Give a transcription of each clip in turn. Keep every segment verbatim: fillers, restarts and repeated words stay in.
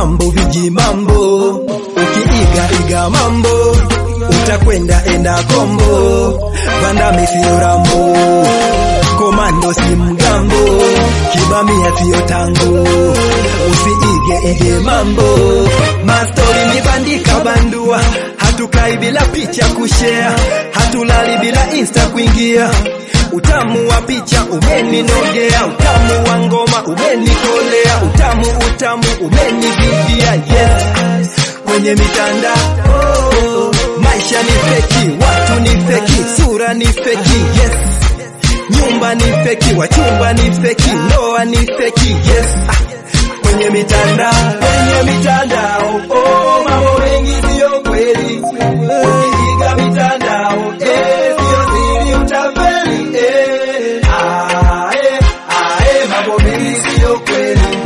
mambo viji mambo, ukiiga iga mambo utakwenda enda kombo. Vandame sio Rambo, komando si mgambo, kibamia sio tango, usiige ige mambo. Mastori mibandika bandua, hatukai bila picha kushare, hatulali bila insta kuingia. Utamu wa picha umeninogea, utamu wa ngoma umenikolea, utamu utamu umenividia. Yes, kwenye mitandao maisha ni feki, watu ni feki, sura ni feki. Yes, nyumba ni feki, wachumba ni feki, ndoa ni feki. Yes, ah, kwenye mitandao, kwenye mitandao oh, mambo mengi sio kweli. Ukiiga mitandao eh, sio siri utafeli eh. Ah eh, ah eh, mambo mengi sio kweli.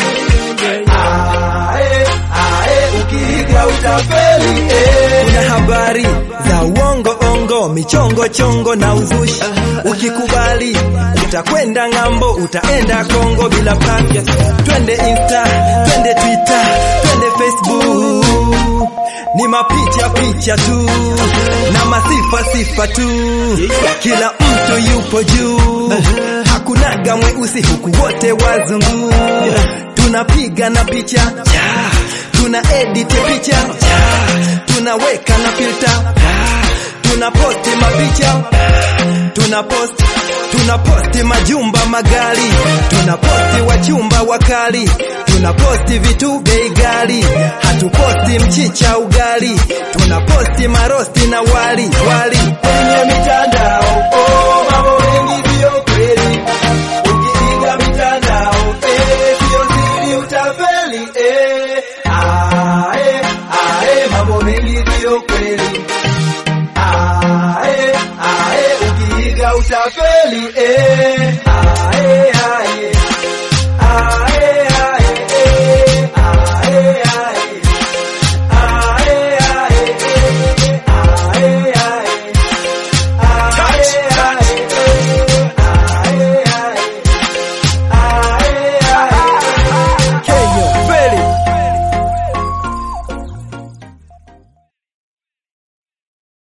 Ah eh, ah eh, ukiiga utafeli eh. Kuna habari za uongo ongo, michongo chongo na uzushi. Ukikubali utakwenda ngambo, utaenda Kongo bila pake. Twende Insta, twende Twitter, twende Facebook, ni mapicha picha tu na masifa sifa tu. Kila mtu yupo juu, hakunaga mweusi huku wote wazungu. Tunapiga na picha, tuna edit picha, tunaweka na filter, tuna posti mapicha, tuna post, tuna posti majumba magari, tuna posti wachumba wakali, tuna posti vitu bei ghali, hatuposti mchicha ugali, tuna posti marosti na wali wali. Kwenye mitandao oh, mambo mengi sio kweli. Ukiiga mitandao eh, sio siri utafeli eh. Ah eh, ah eh, mambo mengi sio kweli. Ah eh, ah eh, ukiiga utafeli eh.